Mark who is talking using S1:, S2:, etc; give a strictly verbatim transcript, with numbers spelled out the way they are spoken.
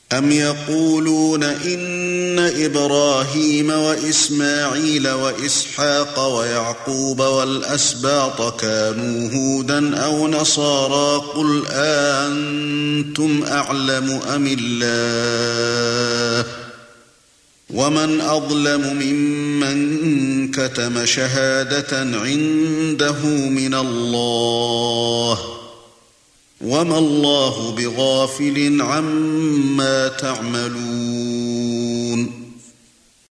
S1: أَمْ يَقُولُونَ إِنَّ إِبْرَاهِيمَ وَإِسْمَاعِيلَ وَإِسْحَاقَ وَيَعْقُوبَ وَالْأَسْبَاطَ كَانُوا هُودًا أَوْ نَصَارَىٰ قُلْ أَأَنتُمْ أَعْلَمُ أَمِ اللَّهُ وَمَنْ أَظْلَمُ مِمَّنْ كَتَمَ شَهَادَةً عِندَهُ مِنَ اللَّهِ وَمَا اللَّهُ بِغَافِلٍ عَمَّا تَعْمَلُونَ